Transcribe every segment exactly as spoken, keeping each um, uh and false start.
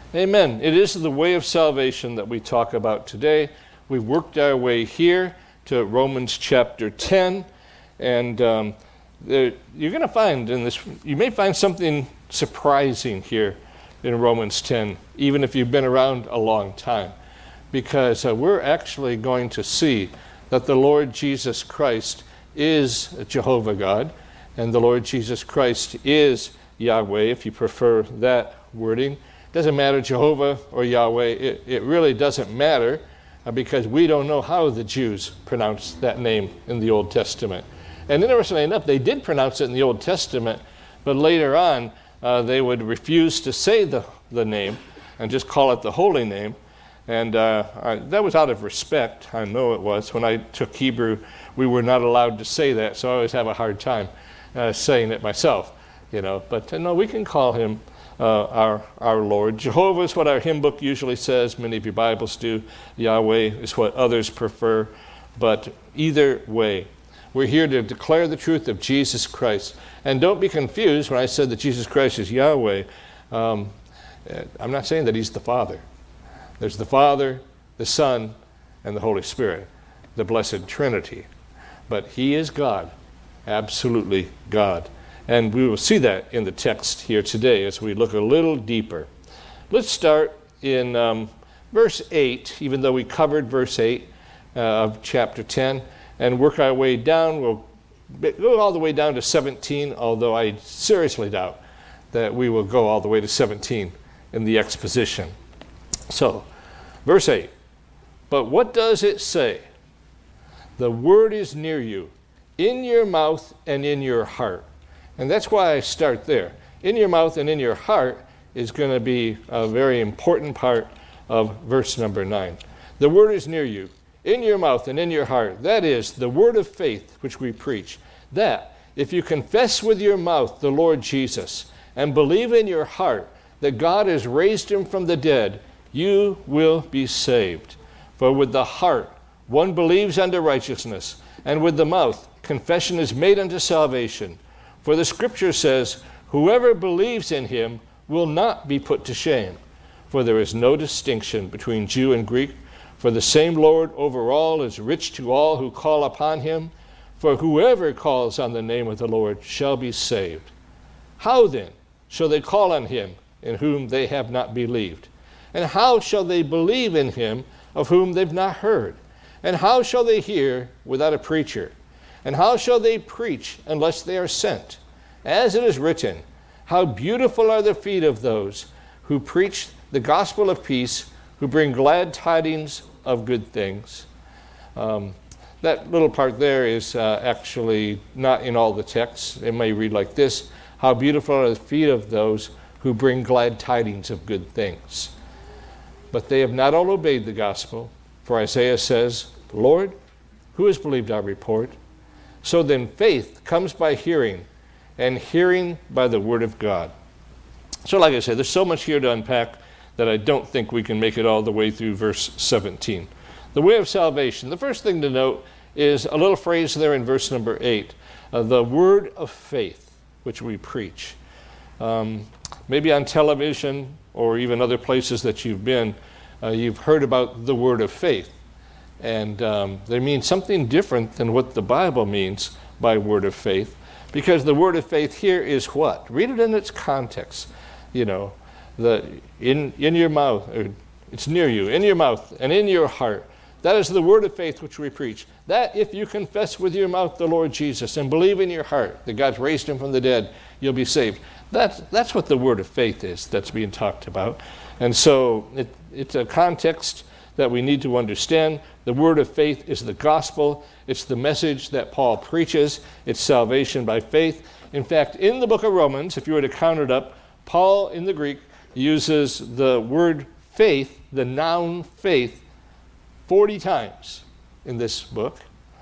Amen. It is the way of salvation that we talk about today. We've worked our way here to Romans chapter ten, and um, there, you're going to find in this, you may find something surprising here in Romans ten, even if you've been around a long time, because uh, we're actually going to see that the Lord Jesus Christ is Jehovah God, and the Lord Jesus Christ is Yahweh, if you prefer that wording. Doesn't matter, Jehovah or Yahweh, it, it really doesn't matter uh, because we don't know how the Jews pronounced that name in the Old Testament. And interestingly enough, they did pronounce it in the Old Testament, but later on uh, they would refuse to say the, the name and just call it the holy name. And uh, I, that was out of respect. I know it was. When I took Hebrew, we were not allowed to say that, so I always have a hard time uh, saying it myself. You know, but uh, no, we can call him uh, our our Lord. Jehovah is what our hymn book usually says. Many of your Bibles do. Yahweh is what others prefer. But either way, we're here to declare the truth of Jesus Christ. And don't be confused when I said that Jesus Christ is Yahweh. Um, I'm not saying that he's the Father. There's the Father, the Son, and the Holy Spirit, the blessed Trinity. But he is God, absolutely God. And we will see that in the text here today as we look a little deeper. Let's start in um, verse eight, even though we covered verse eight uh, of chapter ten, and work our way down. We'll go all the way down to seventeen, although I seriously doubt that we will go all the way to seventeen in the exposition. So, verse eight, but what does it say? The word is near you, in your mouth and in your heart. And that's why I start there. In your mouth and in your heart is going to be a very important part of verse number nine. The word is near you, in your mouth and in your heart. That is the word of faith which we preach. That if you confess with your mouth the Lord Jesus and believe in your heart that God has raised him from the dead, you will be saved. For with the heart one believes unto righteousness, and with the mouth confession is made unto salvation. For the scripture says, whoever believes in him will not be put to shame. For there is no distinction between Jew and Greek, for the same Lord over all is rich to all who call upon him. For whoever calls on the name of the Lord shall be saved. How then shall they call on him in whom they have not believed? And how shall they believe in him of whom they've not heard? And how shall they hear without a preacher? And how shall they preach unless they are sent? As it is written, how beautiful are the feet of those who preach the gospel of peace, who bring glad tidings of good things. Um, that little part there is uh, actually not in all the texts. It may read like this, how beautiful are the feet of those who bring glad tidings of good things. But they have not all obeyed the gospel. For Isaiah says, Lord, who has believed our report? So then faith comes by hearing, and hearing by the word of God. So like I said, there's so much here to unpack that I don't think we can make it all the way through verse seventeen. The way of salvation. The first thing to note is a little phrase there in verse number eight, uh, the word of faith, which we preach. Um, maybe on television or even other places that you've been, uh, you've heard about the word of faith. And um, they mean something different than what the Bible means by word of faith, because the word of faith here is what? Read it in its context. You know, the in in your mouth, or it's near you, in your mouth and in your heart. That is the word of faith which we preach. That if you confess with your mouth the Lord Jesus and believe in your heart that God's raised him from the dead, you'll be saved. That's that's what the word of faith is that's being talked about. And so it, it's a context that we need to understand. The word of faith is the gospel. It's the message that Paul preaches. It's salvation by faith. In fact, in the book of Romans, if you were to count it up, Paul in the Greek uses the word faith, the noun faith, forty times in this book.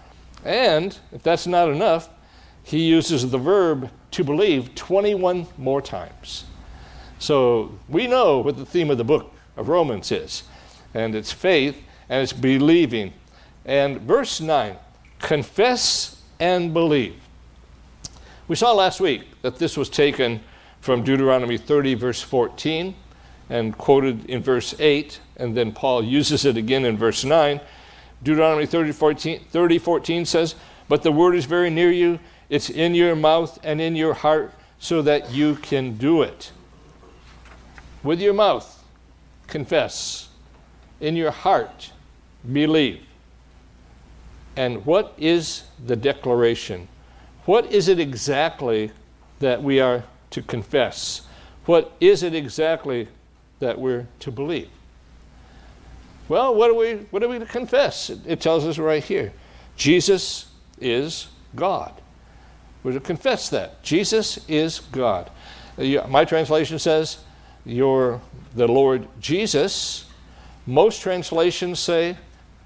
And if that's not enough, he uses the verb to believe twenty-one more times. So we know what the theme of the book of Romans is. And it's faith, and it's believing. And verse nine, confess and believe. We saw last week that this was taken from Deuteronomy thirty, verse fourteen. and quoted in verse eight, and then Paul uses it again in verse nine. Deuteronomy thirty fourteen, thirty, fourteen says, "But the word is very near you, it's in your mouth and in your heart, so that you can do it." With your mouth, confess. In your heart, believe. And what is the declaration? What is it exactly that we are to confess? What is it exactly that we're to believe? Well, what are we, what are we to confess? It, it tells us right here. Jesus is God. We're to confess that. Jesus is God. Uh, my translation says, you're the Lord Jesus. Most translations say,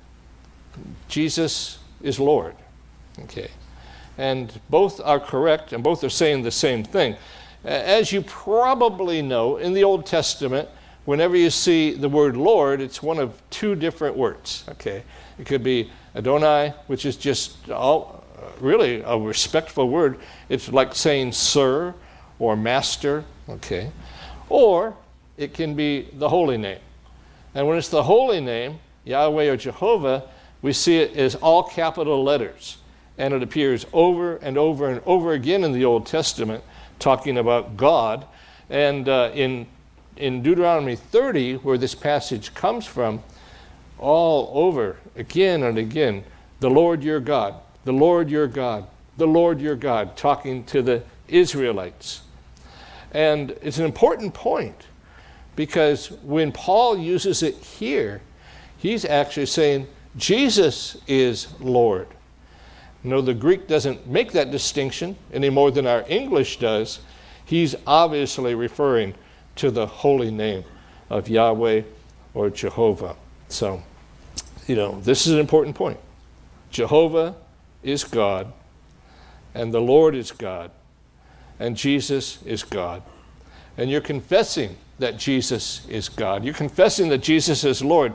Jesus is Lord. Okay. And both are correct, and both are saying the same thing. As you probably know, in the Old Testament, whenever you see the word Lord, it's one of two different words. Okay, it could be Adonai, which is just all, uh, really a respectful word. It's like saying sir or master. Okay, or it can be the holy name. And when it's the holy name, Yahweh or Jehovah, we see it as all capital letters. And it appears over and over and over again in the Old Testament, talking about God. And uh, in, in Deuteronomy thirty, where this passage comes from, all over, again and again, the Lord your God, the Lord your God, the Lord your God, talking to the Israelites. And it's an important point, because when Paul uses it here, he's actually saying, Jesus is Lord. No, the Greek doesn't make that distinction any more than our English does. He's obviously referring to the holy name of Yahweh or Jehovah. So, you know, this is an important point. Jehovah is God, and the Lord is God, and Jesus is God. And you're confessing that Jesus is God. You're confessing that Jesus is Lord.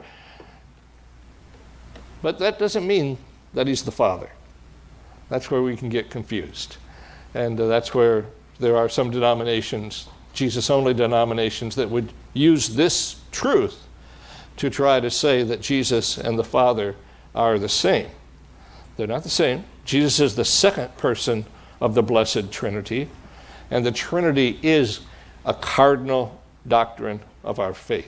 But that doesn't mean that he's the Father. That's where we can get confused. And uh, that's where there are some denominations, Jesus-only denominations, that would use this truth to try to say that Jesus and the Father are the same. They're not the same. Jesus is the second person of the Blessed Trinity, and the Trinity is a cardinal doctrine of our faith.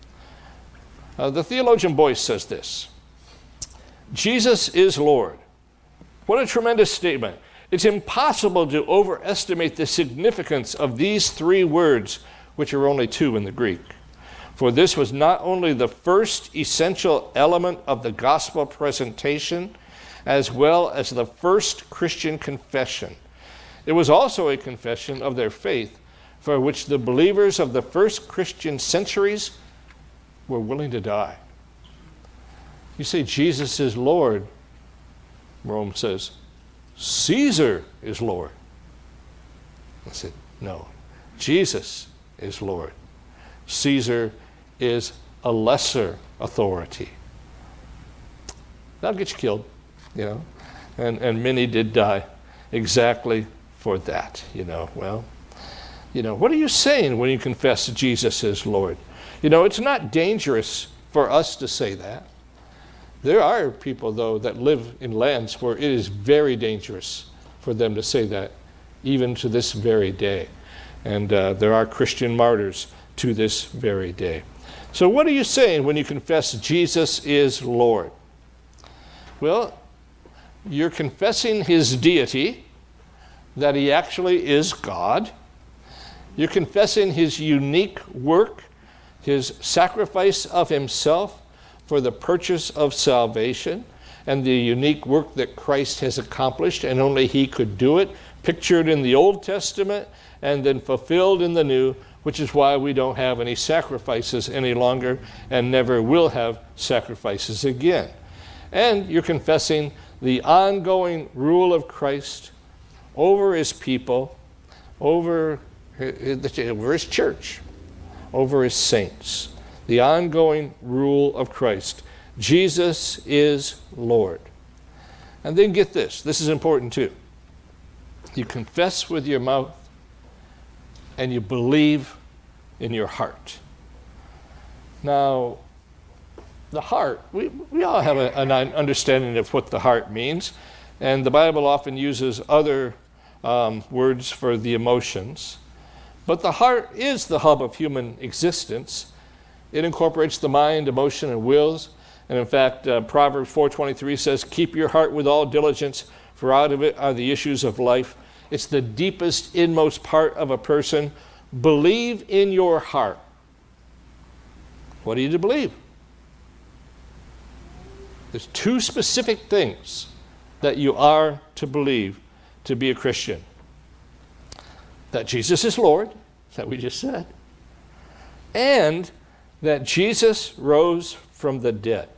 Uh, the theologian Boyce says this: Jesus is Lord. What a tremendous statement. It's impossible to overestimate the significance of these three words, which are only two in the Greek. For this was not only the first essential element of the gospel presentation, as well as the first Christian confession. It was also a confession of their faith, for which the believers of the first Christian centuries were willing to die. You say Jesus is Lord. Rome says, Caesar is Lord. I said, no, Jesus is Lord. Caesar is a lesser authority. That'll get you killed, you know. And, and many did die exactly for that, you know. Well, you know, what are you saying when you confess Jesus is Lord? You know, it's not dangerous for us to say that. There are people, though, that live in lands where it is very dangerous for them to say that, even to this very day. And uh, there are Christian martyrs to this very day. So what are you saying when you confess Jesus is Lord? Well, you're confessing his deity, that he actually is God. You're confessing his unique work, his sacrifice of himself for the purchase of salvation, and the unique work that Christ has accomplished, and only he could do it, pictured in the Old Testament and then fulfilled in the New, which is why we don't have any sacrifices any longer and never will have sacrifices again. And you're confessing the ongoing rule of Christ over his people, over over his church, over his saints. The ongoing rule of Christ. Jesus is Lord. And then get this. This is important too. You confess with your mouth and you believe in your heart. Now, the heart, we, we all have a, an understanding of what the heart means, and the Bible often uses other um, words for the emotions. But the heart is the hub of human existence. It incorporates the mind, emotion, and wills. And in fact, uh, Proverbs four twenty-three says, "Keep your heart with all diligence, for out of it are the issues of life." It's the deepest, inmost part of a person. Believe in your heart. What are you to believe? There's two specific things that you are to believe to be a Christian. That Jesus is Lord, that we just said, and that Jesus rose from the dead.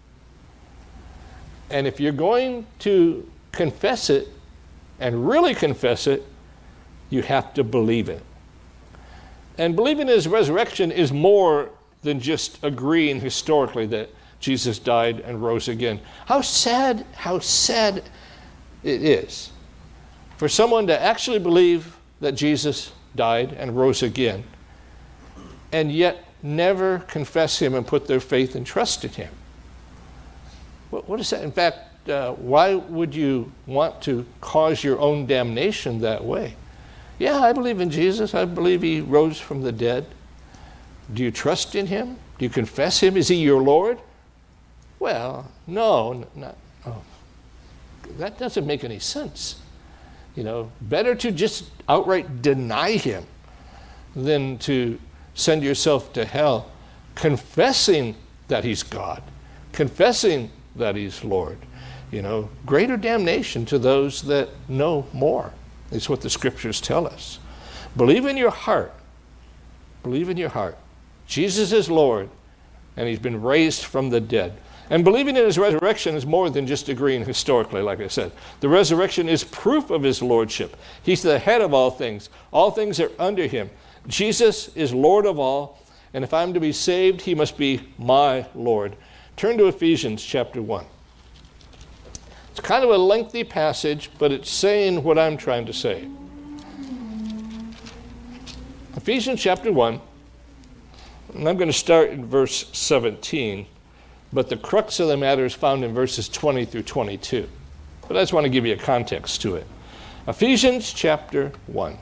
And if you're going to confess it, and really confess it, you have to believe it. And believing in his resurrection is more than just agreeing historically that Jesus died and rose again. How sad, how sad it is for someone to actually believe that Jesus died and rose again, and yet never confess him and put their faith and trust in him. What, what is that? In fact, uh, why would you want to cause your own damnation that way? Yeah, I believe in Jesus. I believe he rose from the dead. Do you trust in him? Do you confess him? Is he your Lord? Well, no, not, oh, that doesn't make any sense. You know, better to just outright deny him than to send yourself to hell, confessing that he's God, confessing that he's Lord. You know, greater damnation to those that know more. It's what the scriptures tell us. Believe in your heart. Believe in your heart. Jesus is Lord, and he's been raised from the dead. And believing in his resurrection is more than just agreeing historically, like I said. The resurrection is proof of his lordship. He's the head of all things. All things are under him. Jesus is Lord of all, and if I'm to be saved, he must be my Lord. Turn to Ephesians chapter one. It's kind of a lengthy passage, but it's saying what I'm trying to say. Ephesians chapter one, and I'm going to start in verse seventeen. But the crux of the matter is found in verses twenty through twenty-two. But I just want to give you a context to it. Ephesians chapter one.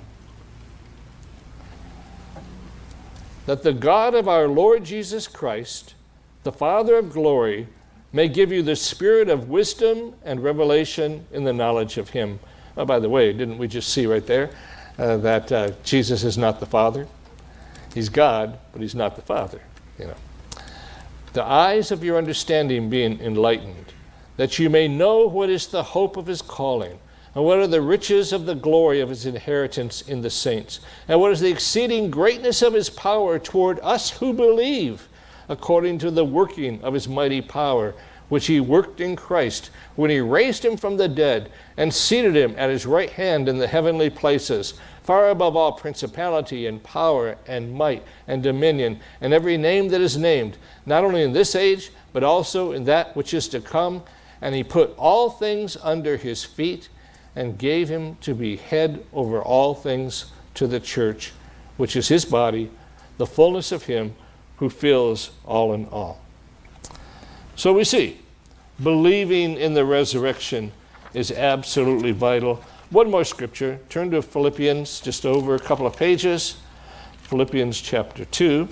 That the God of our Lord Jesus Christ, the Father of glory, may give you the spirit of wisdom and revelation in the knowledge of him. Oh, by the way, didn't we just see right there uh, that uh, Jesus is not the Father? He's God, but he's not the Father, you know. The eyes of your understanding being enlightened, that you may know what is the hope of his calling, and what are the riches of the glory of his inheritance in the saints, and what is the exceeding greatness of his power toward us who believe, according to the working of his mighty power, which he worked in Christ, when he raised him from the dead, and seated him at his right hand in the heavenly places, far above all principality and power and might and dominion, and every name that is named, not only in this age, but also in that which is to come. And he put all things under his feet, and gave him to be head over all things to the church, which is his body, the fullness of him who fills all in all. So we see, believing in the resurrection is absolutely vital. One more scripture. Turn to Philippians, just over a couple of pages. Philippians chapter two.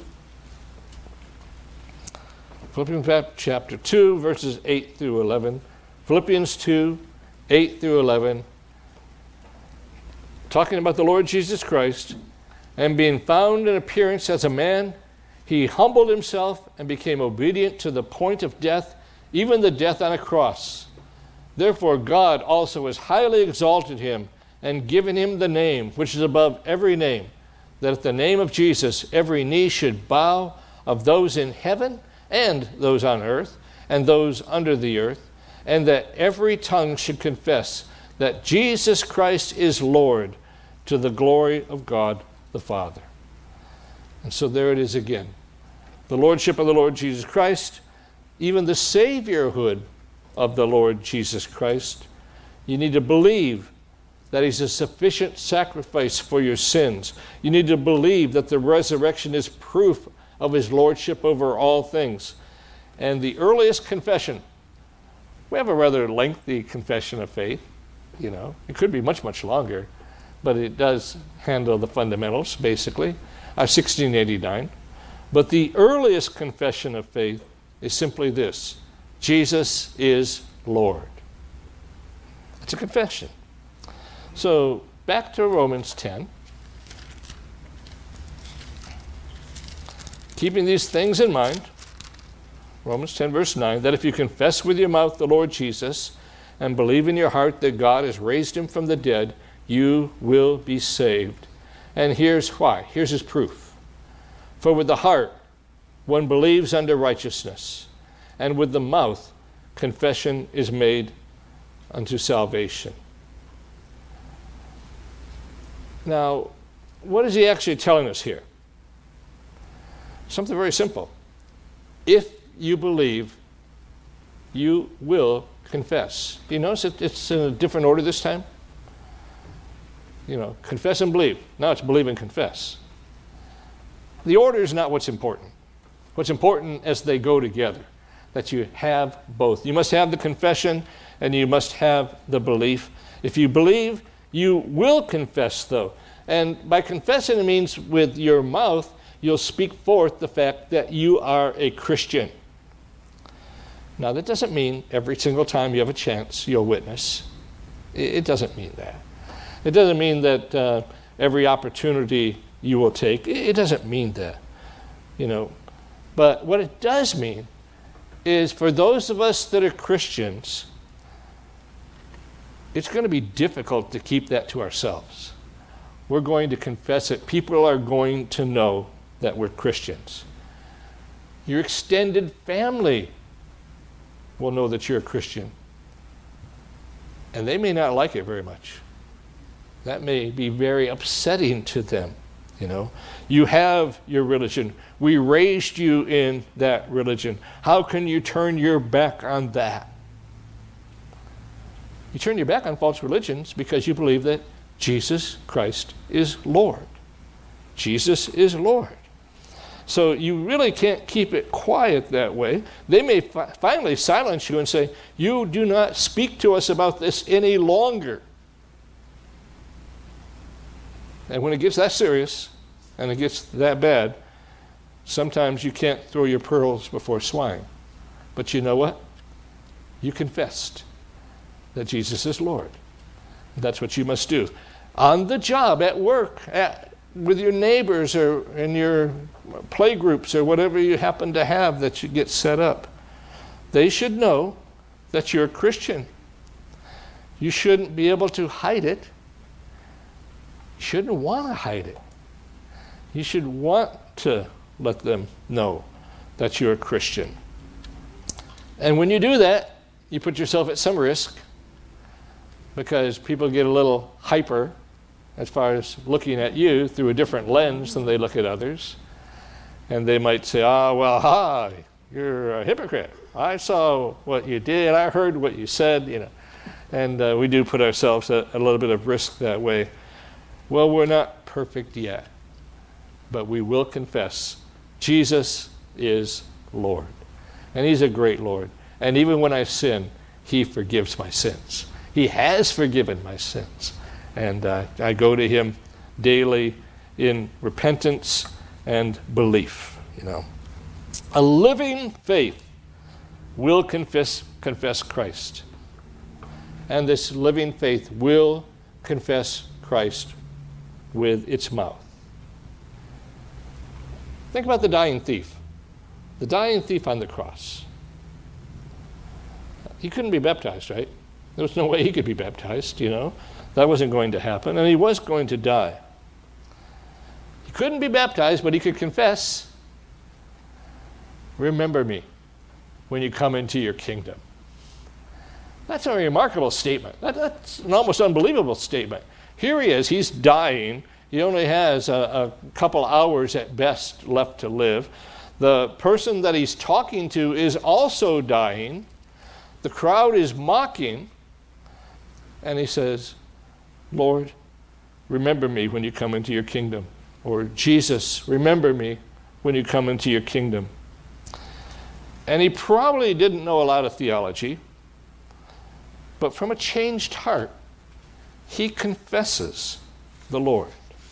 Philippians chapter two, verses eight through eleven. Philippians two, eight through eleven. Talking about the Lord Jesus Christ. And being found in appearance as a man, he humbled himself and became obedient to the point of death, even the death on a cross. Therefore God also has highly exalted him and given him the name which is above every name, that at the name of Jesus every knee should bow, of those in heaven and those on earth and those under the earth, and that every tongue should confess that Jesus Christ is Lord, to the glory of God the Father. And so there it is again. The Lordship of the Lord Jesus Christ, even the Saviorhood of the Lord Jesus Christ. You need to believe that he's a sufficient sacrifice for your sins. You need to believe that the resurrection is proof of his lordship over all things. And the earliest confession, we have a rather lengthy confession of faith, you know. It could be much, much longer, but it does handle the fundamentals, basically. Uh, sixteen eighty-nine. But the earliest confession of faith is simply this: Jesus is Lord. It's a confession. So back to Romans ten. Keeping these things in mind, Romans ten, verse nine, that if you confess with your mouth the Lord Jesus and believe in your heart that God has raised him from the dead, you will be saved. And here's why. Here's his proof. For with the heart one believes unto righteousness, and with the mouth confession is made unto salvation. Now, what is he actually telling us here? Something very simple. If you believe, you will confess. Do you notice that it's in a different order this time? You know, confess and believe. Now it's believe and confess. The order is not what's important. What's important as they go together, that you have both. You must have the confession and you must have the belief. If you believe, you will confess, though. And by confessing, it means with your mouth, you'll speak forth the fact that you are a Christian. Now, that doesn't mean every single time you have a chance you'll witness. It doesn't mean that. It doesn't mean that uh, every opportunity you will take. It doesn't mean that, you know. But what it does mean is for those of us that are Christians, it's going to be difficult to keep that to ourselves. We're going to confess it. People are going to know that we're Christians. Your extended family will know that you're a Christian. And they may not like it very much. That may be very upsetting to them, you know. You have your religion. We raised you in that religion. How can you turn your back on that? You turn your back on false religions because you believe that Jesus Christ is Lord. Jesus is Lord. So you really can't keep it quiet that way. They may fi- finally silence you and say, you do not speak to us about this any longer. And when it gets that serious and it gets that bad, sometimes you can't throw your pearls before swine. But you know what? You confessed that Jesus is Lord. That's what you must do. On the job, at work, at with your neighbors or in your play groups or whatever you happen to have that you get set up. They should know that you're a Christian. You shouldn't be able to hide it. You shouldn't want to hide it. You should want to let them know that you're a Christian. And when you do that, you put yourself at some risk because people get a little hyper as far as looking at you through a different lens than they look at others. And they might say, ah, well, hi, you're a hypocrite. I saw what you did. I heard what you said, you know. And uh, we do put ourselves at a little bit of risk that way. Well, we're not perfect yet, but we will confess Jesus is Lord. And he's a great Lord. And even when I sin, he forgives my sins. He has forgiven my sins. And uh, I go to him daily in repentance and belief, you know. A living faith will confess, confess Christ. And this living faith will confess Christ with its mouth. Think about the dying thief. The dying thief on the cross. He couldn't be baptized, right? There was no way he could be baptized, you know. That wasn't going to happen, and he was going to die. He couldn't be baptized, but he could confess, remember me when you come into your kingdom. That's a remarkable statement. That, that's an almost unbelievable statement. Here he is, he's dying. He only has a, a couple hours at best left to live. The person that he's talking to is also dying. The crowd is mocking, and he says, Lord, remember me when you come into your kingdom. Or Jesus, remember me when you come into your kingdom. And he probably didn't know a lot of theology, but from a changed heart, he confesses the Lord.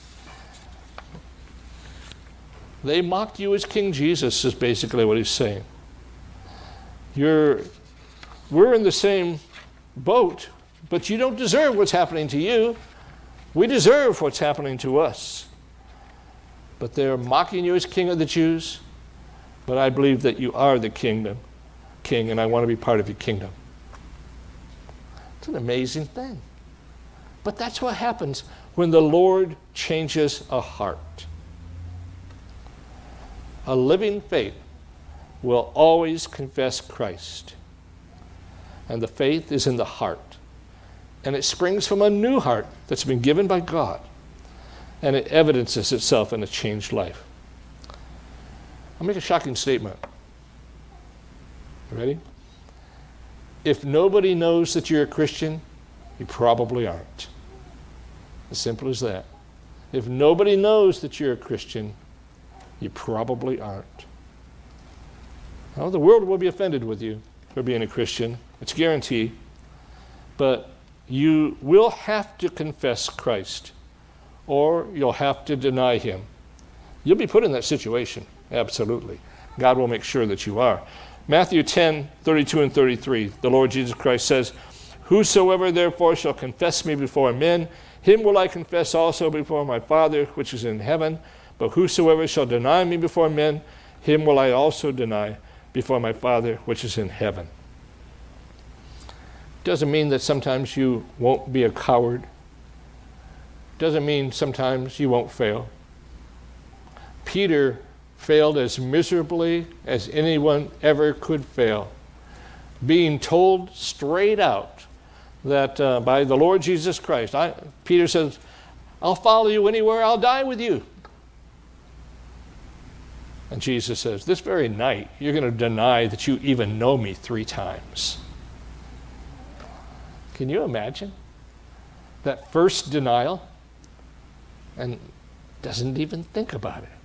They mocked you as King Jesus, is basically what he's saying. You're, we're in the same boat, but you don't deserve what's happening to you. We deserve what's happening to us. But they're mocking you as King of the Jews. But I believe that you are the kingdom, king, and I want to be part of your kingdom. It's an amazing thing. But that's what happens when the Lord changes a heart. A living faith will always confess Christ. And the faith is in the heart. And it springs from a new heart that's been given by God. And it evidences itself in a changed life. I'll make a shocking statement. Ready? If nobody knows that you're a Christian, you probably aren't. As simple as that. If nobody knows that you're a Christian, you probably aren't. Well, the world will be offended with you for being a Christian. It's a guarantee. But you will have to confess Christ, or you'll have to deny him. You'll be put in that situation. Absolutely. God will make sure that you are. Matthew ten, thirty-two and thirty-three, the Lord Jesus Christ says, "Whosoever therefore shall confess me before men, him will I confess also before my Father which is in heaven. But whosoever shall deny me before men, him will I also deny before my Father which is in heaven." Doesn't mean that sometimes you won't be a coward. Doesn't mean sometimes you won't fail. Peter failed as miserably as anyone ever could fail, being told straight out that uh, by the Lord Jesus Christ, I, Peter says, "I'll follow you anywhere, I'll die with you." And Jesus says, "This very night, you're going to deny that you even know me three times." Can you imagine that first denial? And doesn't even think about it.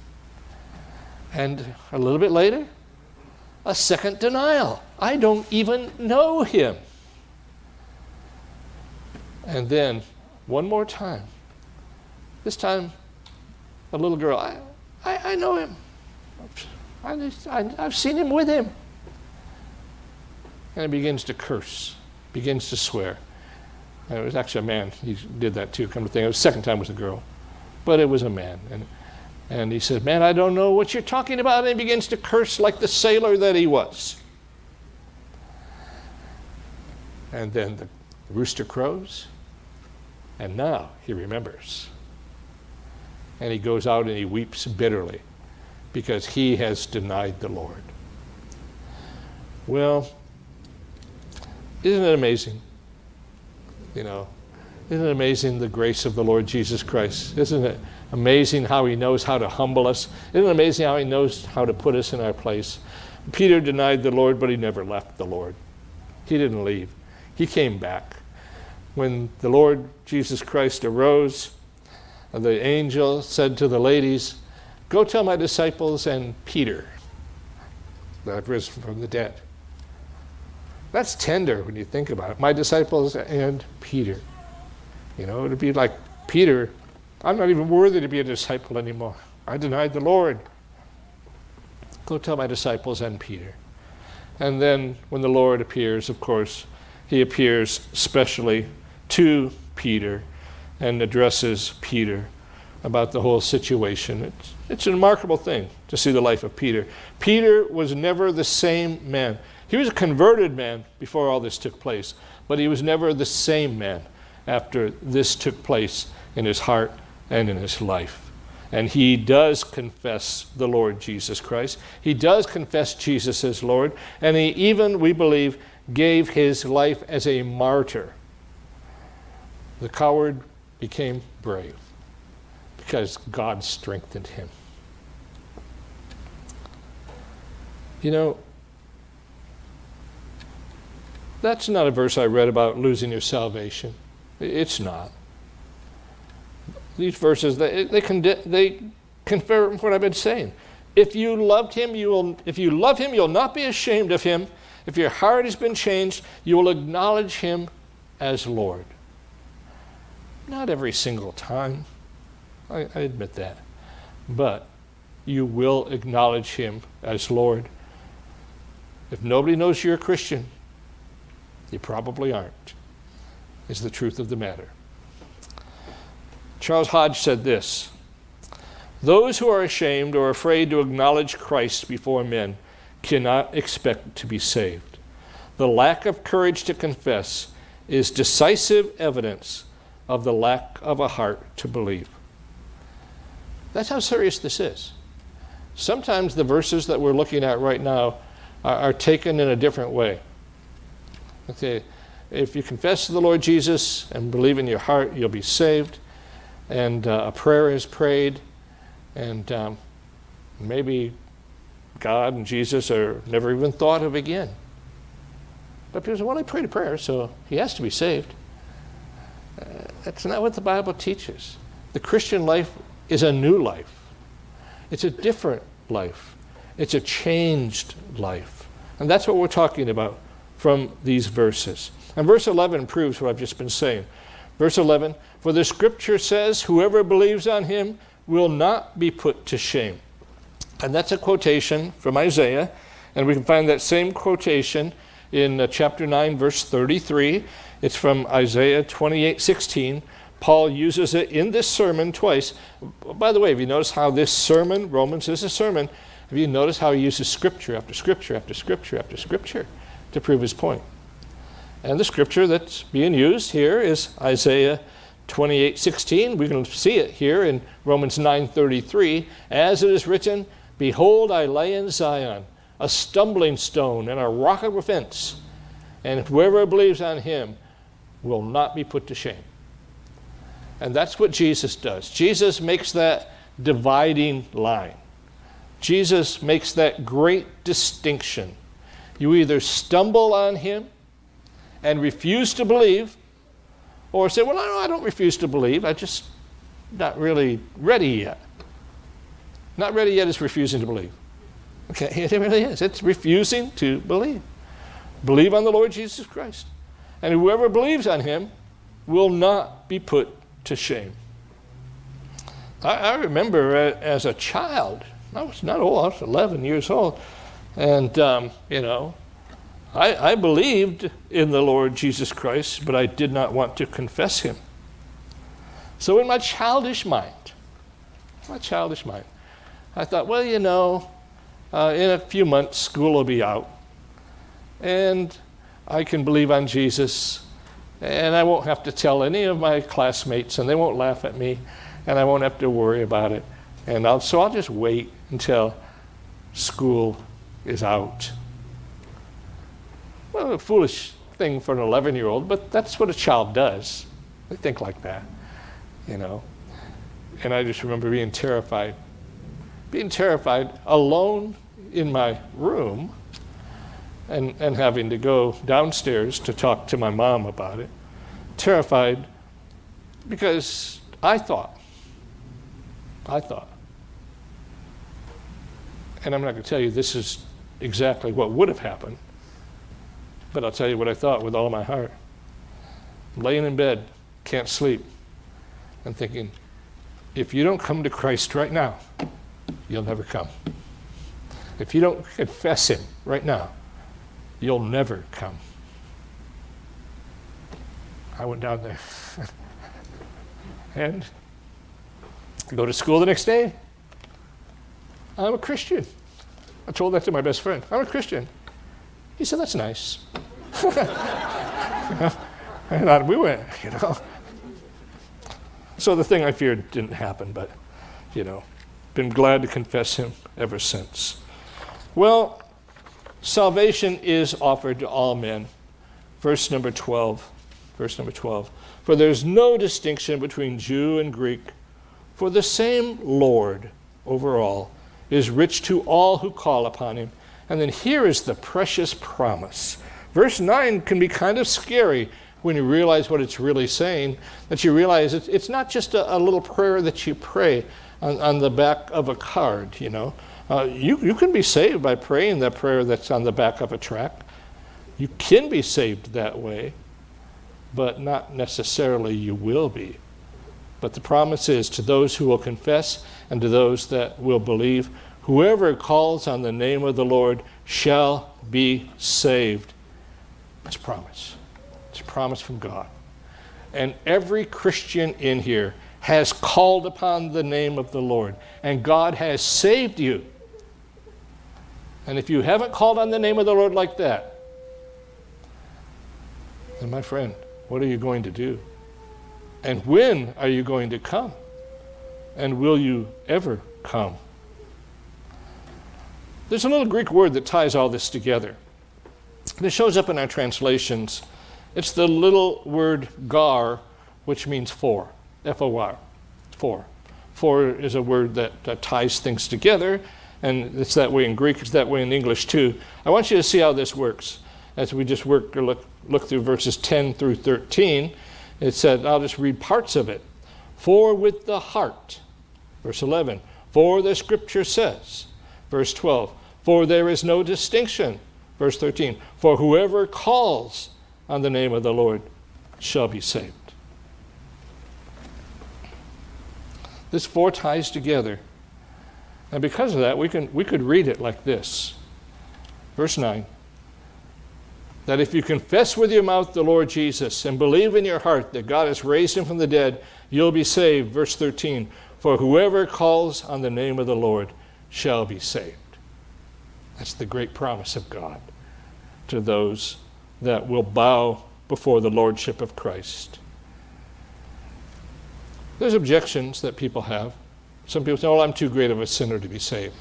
And a little bit later, a second denial. I don't even know him. And then one more time. This time, a little girl, I, I, I know him. I just, I, I've seen him with him. And he begins to curse, begins to swear. And it was actually a man. He did that too, come to think. It was the second time it was a girl. But it was a man. And And he said, "Man, I don't know what you're talking about." And he begins to curse like the sailor that he was. And then the rooster crows. And now he remembers. And he goes out and he weeps bitterly because he has denied the Lord. Well, isn't it amazing? You know, isn't it amazing the grace of the Lord Jesus Christ? Isn't it amazing how he knows how to humble us? Isn't it amazing how he knows how to put us in our place? Peter denied the Lord, but he never left the Lord. He didn't leave. He came back. When the Lord Jesus Christ arose, the angel said to the ladies, "Go tell my disciples and Peter that I've risen from the dead." That's tender when you think about it. My disciples and Peter. You know, it'd be like, Peter, I'm not even worthy to be a disciple anymore. I denied the Lord. Go tell my disciples and Peter. And then when the Lord appears, of course, he appears specially to Peter and addresses Peter about the whole situation. It's, it's a remarkable thing to see the life of Peter. Peter was never the same man. He was a converted man before all this took place, but he was never the same man after this took place in his heart and in his life. And he does confess the Lord Jesus Christ. He does confess Jesus as Lord, and he even, we believe, gave his life as a martyr. The coward became brave because God strengthened him. You know, that's not a verse I read about losing your salvation. It's not. These verses, they, they, condi- they confirm what I've been saying. If you loved him, you will, if you love him, you'll not be ashamed of him. If your heart has been changed, you will acknowledge him as Lord. Not every single time. I, I admit that. But you will acknowledge him as Lord. If nobody knows you're a Christian, you probably aren't, is the truth of the matter. Charles Hodge said this: those who are ashamed or afraid to acknowledge Christ before men cannot expect to be saved. The lack of courage to confess is decisive evidence of the lack of a heart to believe. That's how serious this is. Sometimes the verses that we're looking at right now are, are taken in a different way. Okay, if you confess to the Lord Jesus and believe in your heart, you'll be saved. And uh, a prayer is prayed, and um, maybe God and Jesus are never even thought of again. But people say, well, I prayed a prayer, so he has to be saved. Uh, that's not what the Bible teaches. The Christian life is a new life. It's a different life. It's a changed life. And that's what we're talking about from these verses. And verse eleven proves what I've just been saying. Verse eleven, for the scripture says, whoever believes on him will not be put to shame. And that's a quotation from Isaiah. And we can find that same quotation in uh, chapter nine, verse thirty-three. It's from Isaiah twenty-eight sixteen. Paul uses it in this sermon twice. By the way, have you noticed how this sermon, Romans is a sermon, have you noticed how he uses scripture after scripture after scripture after scripture to prove his point? And the scripture that's being used here is Isaiah twenty-eight sixteen. We can see it here in Romans nine thirty-three. As it is written, behold, I lay in Zion a stumbling stone and a rock of offense, and whoever believes on him will not be put to shame. And that's what Jesus does. Jesus makes that dividing line. Jesus makes that great distinction. You either stumble on him and refuse to believe, or say, well, no, I don't refuse to believe. I'm just not really ready yet. Not ready yet is refusing to believe. Okay, it really is. It's refusing to believe. Believe on the Lord Jesus Christ. And whoever believes on him will not be put to shame. I, I remember uh, as a child, I was not old, I was eleven years old, and, um, you know, I, I believed in the Lord Jesus Christ, but I did not want to confess him. So in my childish mind, my childish mind, I thought, well, you know, uh, in a few months, school will be out, and I can believe on Jesus, and I won't have to tell any of my classmates, and they won't laugh at me, and I won't have to worry about it. And I'll, so I'll just wait until school is out. Well, a foolish thing for an eleven-year-old, but that's what a child does. They think like that, you know. And I just remember being terrified. Being terrified alone in my room and, and having to go downstairs to talk to my mom about it. Terrified because I thought, I thought, and I'm not going to tell you this is exactly what would have happened, but I'll tell you what I thought with all my heart. Laying in bed, can't sleep, and thinking, if you don't come to Christ right now, you'll never come. If you don't confess him right now, you'll never come. I went down there and go to school the next day. I'm a Christian. I told that to my best friend. I'm a Christian. He said, that's nice. And on we went, you know. So the thing I feared didn't happen, but, you know, been glad to confess him ever since. Well, salvation is offered to all men. Verse number twelve. Verse number twelve. For there's no distinction between Jew and Greek, for the same Lord over all is rich to all who call upon him. And then here is the precious promise. Verse nine can be kind of scary when you realize what it's really saying, that you realize it's, it's not just a, a little prayer that you pray on, on the back of a card, you know, Uh, you, you can be saved by praying that prayer that's on the back of a tract. You can be saved that way, but not necessarily you will be. But the promise is to those who will confess and to those that will believe, whoever calls on the name of the Lord shall be saved. It's a promise. It's a promise from God. And every Christian in here has called upon the name of the Lord, and God has saved you. And if you haven't called on the name of the Lord like that, then my friend, what are you going to do? And when are you going to come? And will you ever come? There's a little Greek word that ties all this together. This shows up in our translations. It's the little word gar, which means for, F O R, for. For is a word that uh, ties things together, and it's that way in Greek, it's that way in English too. I want you to see how this works. As we just work or look, look through verses ten through thirteen, it said, I'll just read parts of it. For with the heart, verse eleven, for the scripture says, verse twelve, for there is no distinction, verse thirteen, for whoever calls on the name of the Lord shall be saved. This four ties together. And because of that, we can we could read it like this. Verse nine. That if you confess with your mouth the Lord Jesus and believe in your heart that God has raised him from the dead, you'll be saved. Verse thirteen. For whoever calls on the name of the Lord shall be saved. That's the great promise of God to those that will bow before the lordship of Christ. There's objections that people have. Some people say, oh, I'm too great of a sinner to be saved.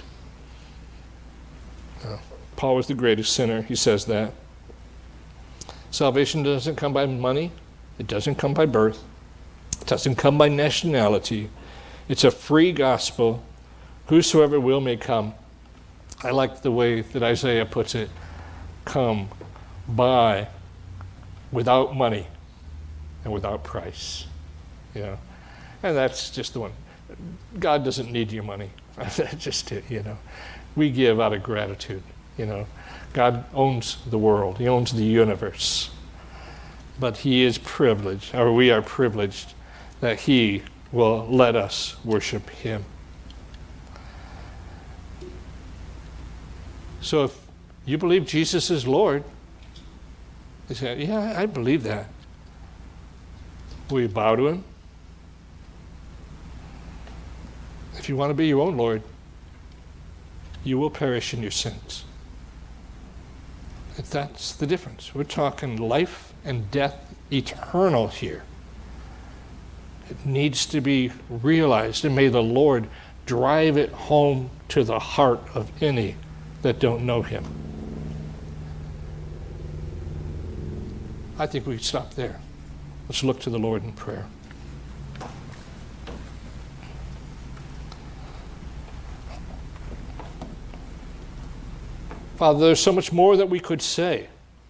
Uh, Paul was the greatest sinner. He says that. Salvation doesn't come by money. It doesn't come by birth. It doesn't come by nationality. It's a free gospel. Whosoever will may come. I like the way that Isaiah puts it. Come, buy, without money and without price. You know, and that's just the one. God doesn't need your money. That's just it, you know. We give out of gratitude, you know. God owns the world. He owns the universe. But he is privileged, or we are privileged, that he will let us worship him. So if you believe Jesus is Lord, you say, yeah, I believe that. Will you bow to him? If you want to be your own Lord, you will perish in your sins. That's the difference. We're talking life and death eternal here. It needs to be realized, and may the Lord drive it home to the heart of any that don't know him. I think we stop there. Let's look to the Lord in prayer. Father, there's so much more that we could say.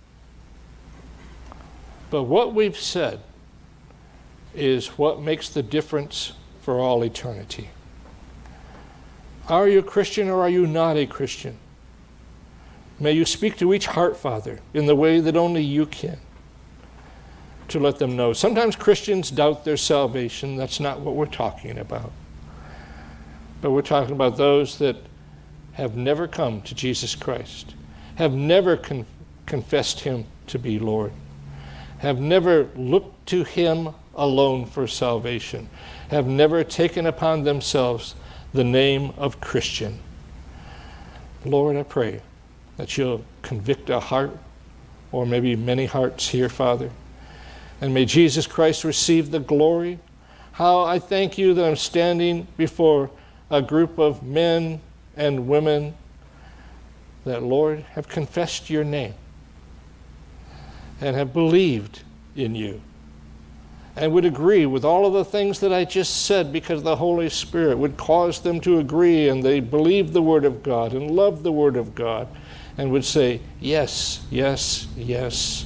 But what we've said is what makes the difference for all eternity. Are you a Christian or are you not a Christian? May you speak to each heart, Father, in the way that only you can, to let them know. Sometimes Christians doubt their salvation. That's not what we're talking about. But we're talking about those that have never come to Jesus Christ, have never con- confessed him to be Lord, have never looked to him alone for salvation, have never taken upon themselves the name of Christian. Lord, I pray that you'll convict a heart, or maybe many hearts here, Father, and may Jesus Christ receive the glory. How I thank you that I'm standing before a group of men and women that, Lord, have confessed your name and have believed in you and would agree with all of the things that I just said, because the Holy Spirit would cause them to agree, and they believe the Word of God and love the Word of God and would say, yes, yes, yes.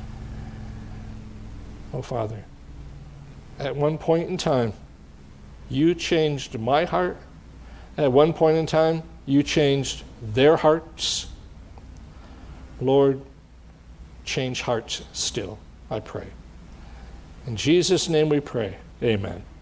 Oh, Father, at one point in time, you changed my heart. At one point in time, You changed their hearts. Lord, change hearts still, I pray. In Jesus' name we pray. Amen.